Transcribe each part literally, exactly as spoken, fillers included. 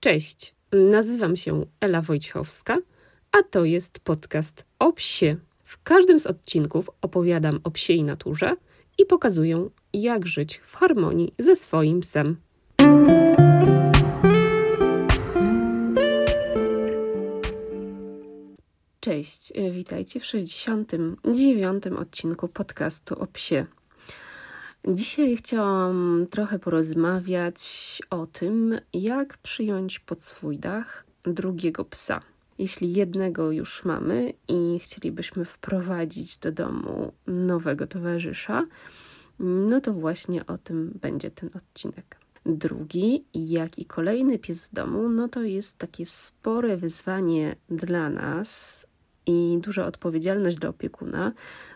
Cześć, nazywam się Ela Wojciechowska, a to jest podcast o psie. W każdym z odcinków opowiadam o psiej naturze i pokazuję, jak żyć w harmonii ze swoim psem. Cześć, witajcie w sześćdziesiątym dziewiątym odcinku podcastu o psie. Dzisiaj chciałam trochę porozmawiać o tym, jak przyjąć pod swój dach drugiego psa. Jeśli jednego już mamy i chcielibyśmy wprowadzić do domu nowego towarzysza, no to właśnie o tym będzie ten odcinek. Drugi, jak i kolejny pies w domu, no to jest takie spore wyzwanie dla nas i duża odpowiedzialność dla opiekuna,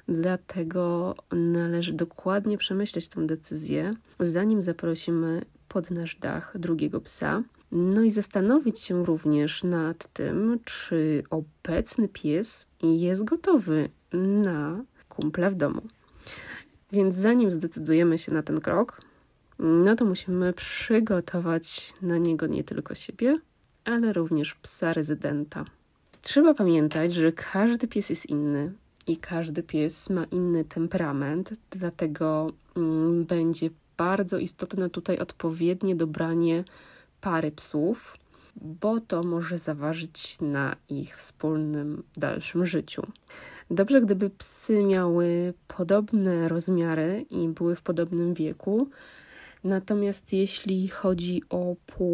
dlatego należy dokładnie przemyśleć tę decyzję, zanim zaprosimy pod nasz dach drugiego psa. No i zastanowić się również nad tym, czy obecny pies jest gotowy na kumpla w domu. Więc zanim zdecydujemy się na ten krok, no to musimy przygotować na niego nie tylko siebie, ale również psa rezydenta. Trzeba pamiętać, że każdy pies jest inny i każdy pies ma inny temperament, dlatego mm, będzie bardzo istotne tutaj odpowiednie dobranie pary psów, bo to może zaważyć na ich wspólnym dalszym życiu. Dobrze, gdyby psy miały podobne rozmiary i były w podobnym wieku, natomiast jeśli chodzi o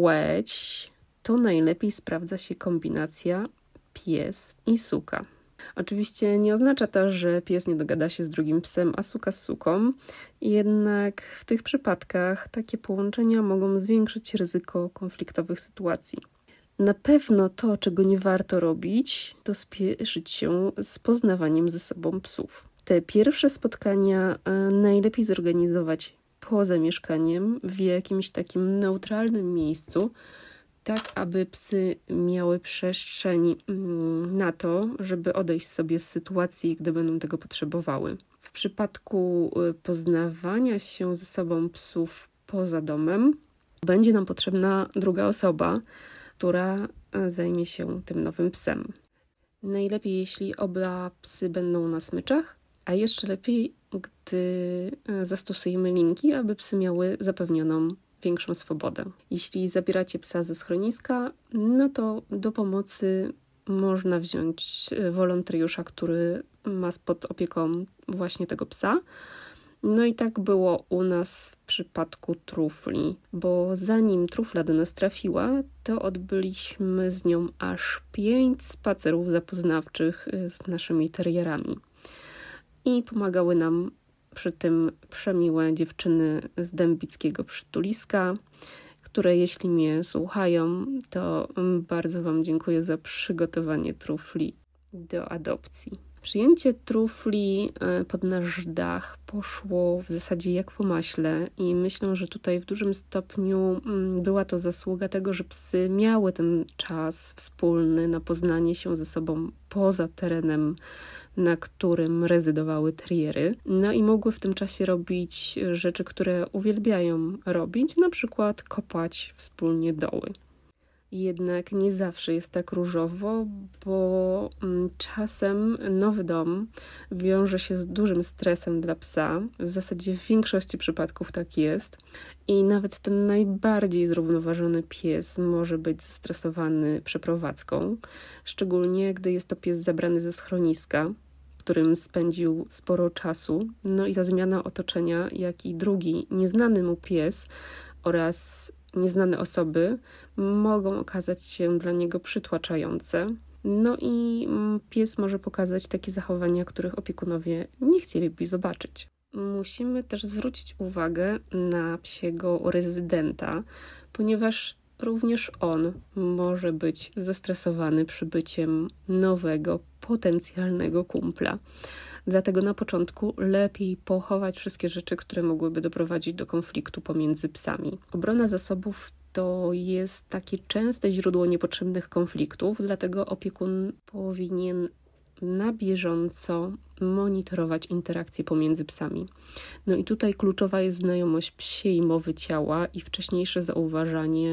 płeć, to najlepiej sprawdza się kombinacja pies i suka. Oczywiście nie oznacza to, że pies nie dogada się z drugim psem, a suka z suką, jednak w tych przypadkach takie połączenia mogą zwiększyć ryzyko konfliktowych sytuacji. Na pewno to, czego nie warto robić, to spieszyć się z poznawaniem ze sobą psów. Te pierwsze spotkania najlepiej zorganizować poza mieszkaniem, w jakimś takim neutralnym miejscu, tak aby psy miały przestrzeń na to, żeby odejść sobie z sytuacji, gdy będą tego potrzebowały. W przypadku poznawania się ze sobą psów poza domem będzie nam potrzebna druga osoba, która zajmie się tym nowym psem. Najlepiej, jeśli oba psy będą na smyczach, a jeszcze lepiej, gdy zastosujemy linki, aby psy miały zapewnioną większą swobodę. Jeśli zabieracie psa ze schroniska, no to do pomocy można wziąć wolontariusza, który ma pod opieką właśnie tego psa. No i tak było u nas w przypadku Trufli, bo zanim Trufla do nas trafiła, to odbyliśmy z nią aż pięć spacerów zapoznawczych z naszymi terierami. I pomagały nam przy tym przemiłe dziewczyny z dębickiego przytuliska, które jeśli mnie słuchają, to bardzo Wam dziękuję za przygotowanie Trufli do adopcji. Przyjęcie Trufli pod nasz dach poszło w zasadzie jak po maśle i myślę, że tutaj w dużym stopniu była to zasługa tego, że psy miały ten czas wspólny na poznanie się ze sobą poza terenem, na którym rezydowały teriery. No i mogły w tym czasie robić rzeczy, które uwielbiają robić, na przykład kopać wspólnie doły. Jednak nie zawsze jest tak różowo, bo czasem nowy dom wiąże się z dużym stresem dla psa. W zasadzie w większości przypadków tak jest. I nawet ten najbardziej zrównoważony pies może być zestresowany przeprowadzką, szczególnie gdy jest to pies zabrany ze schroniska, w którym spędził sporo czasu. No i ta zmiana otoczenia, jak i drugi nieznany mu pies oraz nieznane osoby mogą okazać się dla niego przytłaczające. No i pies może pokazać takie zachowania, których opiekunowie nie chcieliby zobaczyć. Musimy też zwrócić uwagę na psiego rezydenta, ponieważ również on może być zestresowany przybyciem nowego, potencjalnego kumpla. Dlatego na początku lepiej pochować wszystkie rzeczy, które mogłyby doprowadzić do konfliktu pomiędzy psami. Obrona zasobów to jest takie częste źródło niepotrzebnych konfliktów, dlatego opiekun powinien na bieżąco monitorować interakcje pomiędzy psami. No i tutaj kluczowa jest znajomość psiej mowy ciała i wcześniejsze zauważanie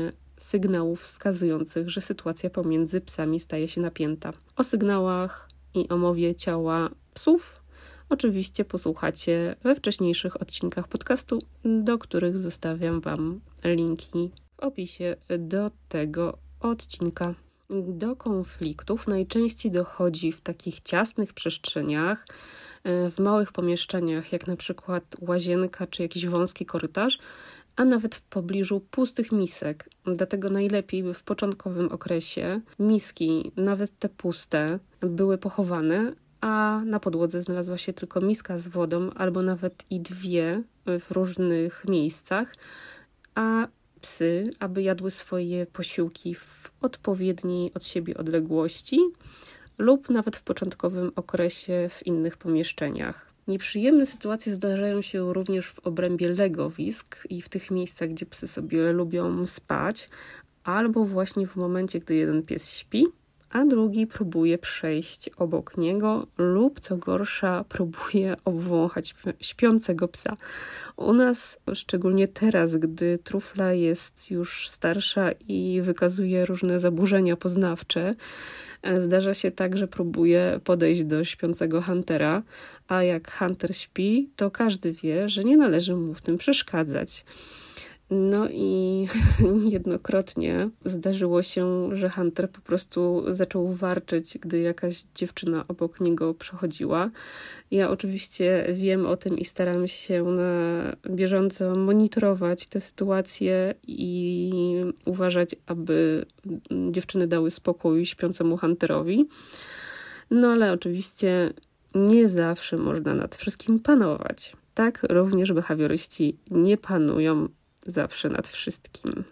sygnałów wskazujących, że sytuacja pomiędzy psami staje się napięta. O sygnałach i o mowie ciała psów oczywiście posłuchacie we wcześniejszych odcinkach podcastu, do których zostawiam Wam linki w opisie do tego odcinka. Do konfliktów najczęściej dochodzi w takich ciasnych przestrzeniach, w małych pomieszczeniach, jak na przykład łazienka czy jakiś wąski korytarz, a nawet w pobliżu pustych misek. Dlatego najlepiej by w początkowym okresie miski, nawet te puste, były pochowane, a na podłodze znalazła się tylko miska z wodą albo nawet i dwie w różnych miejscach, a psy, aby jadły swoje posiłki w odpowiedniej od siebie odległości lub nawet w początkowym okresie w innych pomieszczeniach. Nieprzyjemne sytuacje zdarzają się również w obrębie legowisk i w tych miejscach, gdzie psy sobie lubią spać, albo właśnie w momencie, gdy jeden pies śpi, a drugi próbuje przejść obok niego lub, co gorsza, próbuje obwąchać śpiącego psa. U nas, szczególnie teraz, gdy trufla jest już starsza i wykazuje różne zaburzenia poznawcze, zdarza się tak, że próbuje podejść do śpiącego Huntera, a jak Hunter śpi, to każdy wie, że nie należy mu w tym przeszkadzać. No i niejednokrotnie zdarzyło się, że Hunter po prostu zaczął warczeć, gdy jakaś dziewczyna obok niego przechodziła. Ja oczywiście wiem o tym i staram się na bieżąco monitorować tę sytuację i uważać, aby dziewczyny dały spokój śpiącemu Hunterowi. No ale oczywiście nie zawsze można nad wszystkim panować. Tak również behawioryści nie panują zawsze nad wszystkim.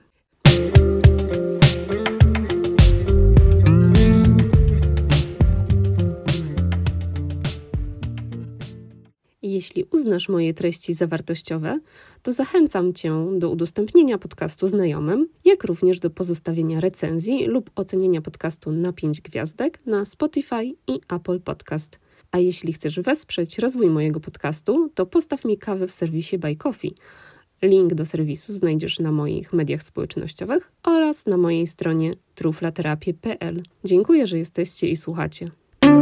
Jeśli uznasz moje treści za wartościowe, to zachęcam Cię do udostępnienia podcastu znajomym, jak również do pozostawienia recenzji lub ocenienia podcastu na pięć gwiazdek na Spotify i Apple Podcast. A jeśli chcesz wesprzeć rozwój mojego podcastu, to postaw mi kawę w serwisie Buy Coffee. Link do serwisu znajdziesz na moich mediach społecznościowych oraz na mojej stronie truflaterapię kropka p l. Dziękuję, że jesteście i słuchacie.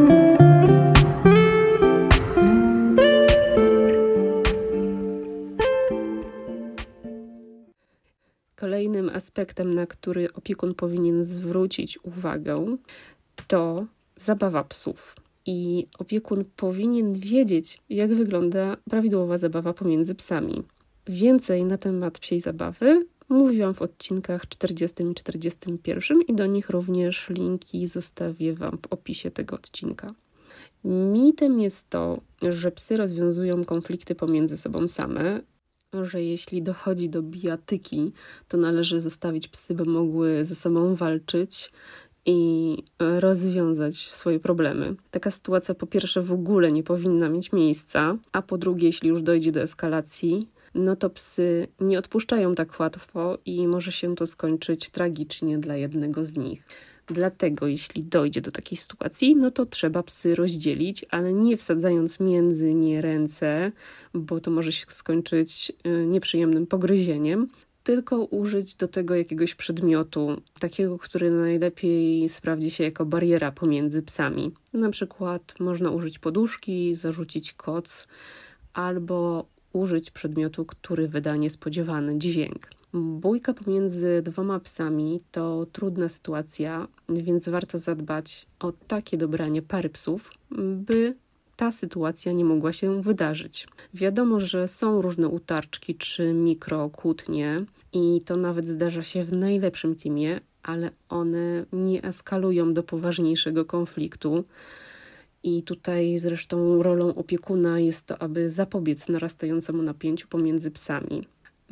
Kolejnym aspektem, na który opiekun powinien zwrócić uwagę, to zabawa psów. I opiekun powinien wiedzieć, jak wygląda prawidłowa zabawa pomiędzy psami. Więcej na temat psiej zabawy mówiłam w odcinkach czterdziestym i czterdziestym pierwszym i do nich również linki zostawię Wam w opisie tego odcinka. Mitem jest to, że psy rozwiązują konflikty pomiędzy sobą same, że jeśli dochodzi do bijatyki, to należy zostawić psy, by mogły ze sobą walczyć i rozwiązać swoje problemy. Taka sytuacja po pierwsze w ogóle nie powinna mieć miejsca, a po drugie, jeśli już dojdzie do eskalacji, no to psy nie odpuszczają tak łatwo i może się to skończyć tragicznie dla jednego z nich. Dlatego jeśli dojdzie do takiej sytuacji, no to trzeba psy rozdzielić, ale nie wsadzając między nie ręce, bo to może się skończyć nieprzyjemnym pogryzieniem, tylko użyć do tego jakiegoś przedmiotu, takiego, który najlepiej sprawdzi się jako bariera pomiędzy psami. Na przykład można użyć poduszki, zarzucić koc albo użyć przedmiotu, który wyda niespodziewany dźwięk. Bójka pomiędzy dwoma psami to trudna sytuacja, więc warto zadbać o takie dobranie pary psów, by ta sytuacja nie mogła się wydarzyć. Wiadomo, że są różne utarczki czy mikrokłótnie i to nawet zdarza się w najlepszym teamie, ale one nie eskalują do poważniejszego konfliktu. I tutaj zresztą rolą opiekuna jest to, aby zapobiec narastającemu napięciu pomiędzy psami.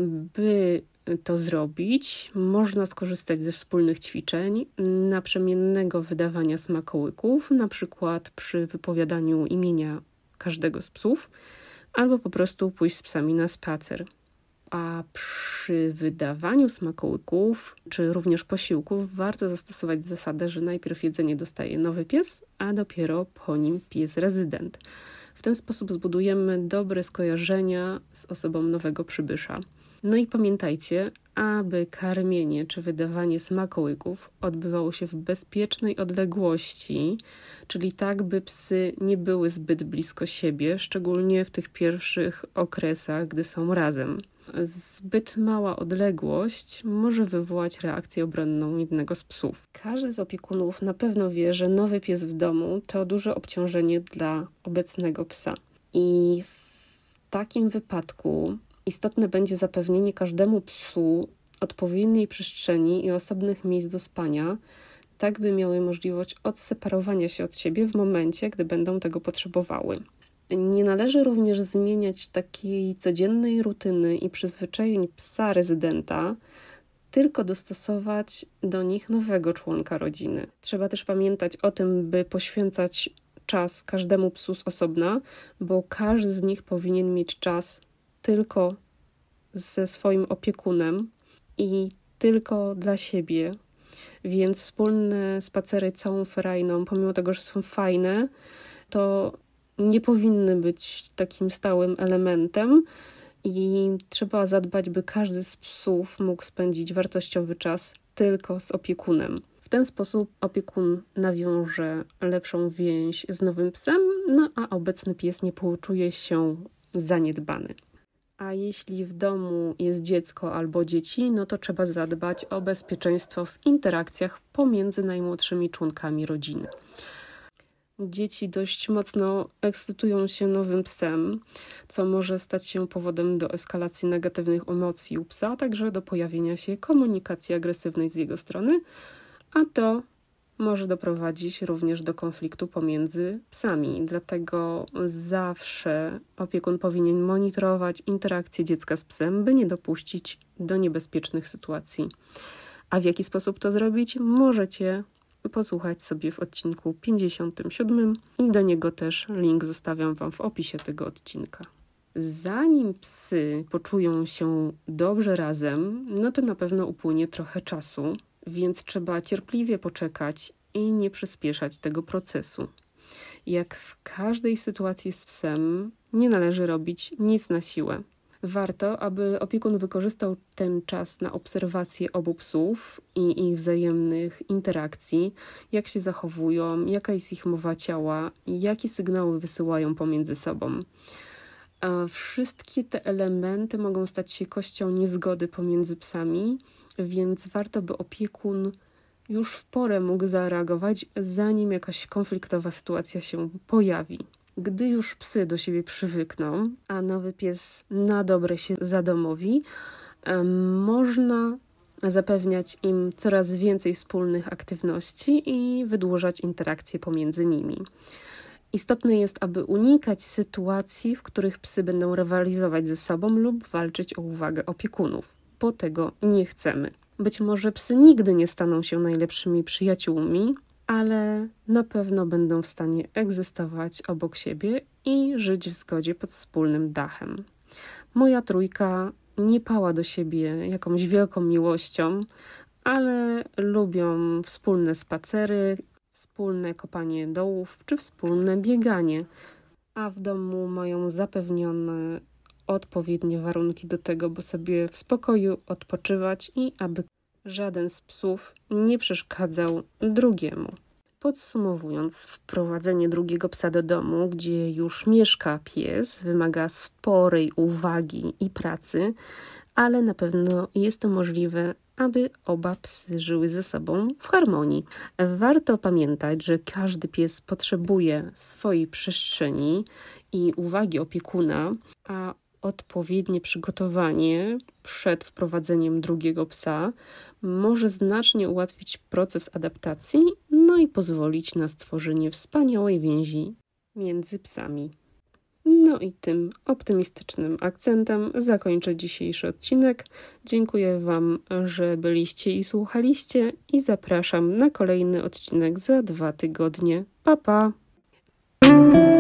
By to zrobić, można skorzystać ze wspólnych ćwiczeń, naprzemiennego wydawania smakołyków, na przykład przy wypowiadaniu imienia każdego z psów, albo po prostu pójść z psami na spacer. A przy wydawaniu smakołyków, czy również posiłków, warto zastosować zasadę, że najpierw jedzenie dostaje nowy pies, a dopiero po nim pies rezydent. W ten sposób zbudujemy dobre skojarzenia z osobą nowego przybysza. No i pamiętajcie, aby karmienie czy wydawanie smakołyków odbywało się w bezpiecznej odległości, czyli tak, by psy nie były zbyt blisko siebie, szczególnie w tych pierwszych okresach, gdy są razem. Zbyt mała odległość może wywołać reakcję obronną jednego z psów. Każdy z opiekunów na pewno wie, że nowy pies w domu to duże obciążenie dla obecnego psa. I w takim wypadku istotne będzie zapewnienie każdemu psu odpowiedniej przestrzeni i osobnych miejsc do spania, tak by miały możliwość odseparowania się od siebie w momencie, gdy będą tego potrzebowały. Nie należy również zmieniać takiej codziennej rutyny i przyzwyczajeń psa rezydenta, tylko dostosować do nich nowego członka rodziny. Trzeba też pamiętać o tym, by poświęcać czas każdemu psu z osobna, bo każdy z nich powinien mieć czas tylko ze swoim opiekunem i tylko dla siebie. Więc wspólne spacery całą ferajną, pomimo tego, że są fajne, to nie powinny być takim stałym elementem i trzeba zadbać, by każdy z psów mógł spędzić wartościowy czas tylko z opiekunem. W ten sposób opiekun nawiąże lepszą więź z nowym psem, no a obecny pies nie poczuje się zaniedbany. A jeśli w domu jest dziecko albo dzieci, no to trzeba zadbać o bezpieczeństwo w interakcjach pomiędzy najmłodszymi członkami rodziny. Dzieci dość mocno ekscytują się nowym psem, co może stać się powodem do eskalacji negatywnych emocji u psa, a także do pojawienia się komunikacji agresywnej z jego strony, a to może doprowadzić również do konfliktu pomiędzy psami. Dlatego zawsze opiekun powinien monitorować interakcję dziecka z psem, by nie dopuścić do niebezpiecznych sytuacji. A w jaki sposób to zrobić? Możecie posłuchać sobie w odcinku pięćdziesiątym siódmym i do niego też link zostawiam Wam w opisie tego odcinka. Zanim psy poczują się dobrze razem, no to na pewno upłynie trochę czasu, więc trzeba cierpliwie poczekać i nie przyspieszać tego procesu. Jak w każdej sytuacji z psem, nie należy robić nic na siłę. Warto, aby opiekun wykorzystał ten czas na obserwację obu psów i ich wzajemnych interakcji, jak się zachowują, jaka jest ich mowa ciała i jakie sygnały wysyłają pomiędzy sobą. A wszystkie te elementy mogą stać się kością niezgody pomiędzy psami, więc warto, by opiekun już w porę mógł zareagować, zanim jakaś konfliktowa sytuacja się pojawi. Gdy już psy do siebie przywykną, a nowy pies na dobre się zadomowi, można zapewniać im coraz więcej wspólnych aktywności i wydłużać interakcje pomiędzy nimi. Istotne jest, aby unikać sytuacji, w których psy będą rywalizować ze sobą lub walczyć o uwagę opiekunów, bo tego nie chcemy. Być może psy nigdy nie staną się najlepszymi przyjaciółmi, ale na pewno będą w stanie egzystować obok siebie i żyć w zgodzie pod wspólnym dachem. Moja trójka nie pała do siebie jakąś wielką miłością, ale lubią wspólne spacery, wspólne kopanie dołów czy wspólne bieganie, a w domu mają zapewnione odpowiednie warunki do tego, by sobie w spokoju odpoczywać i aby żaden z psów nie przeszkadzał drugiemu. Podsumowując, wprowadzenie drugiego psa do domu, gdzie już mieszka pies, wymaga sporej uwagi i pracy, ale na pewno jest to możliwe, aby oba psy żyły ze sobą w harmonii. Warto pamiętać, że każdy pies potrzebuje swojej przestrzeni i uwagi opiekuna, a odpowiednie przygotowanie przed wprowadzeniem drugiego psa może znacznie ułatwić proces adaptacji, no i pozwolić na stworzenie wspaniałej więzi między psami. No i tym optymistycznym akcentem zakończę dzisiejszy odcinek. Dziękuję Wam, że byliście i słuchaliście i zapraszam na kolejny odcinek za dwa tygodnie. Pa, pa!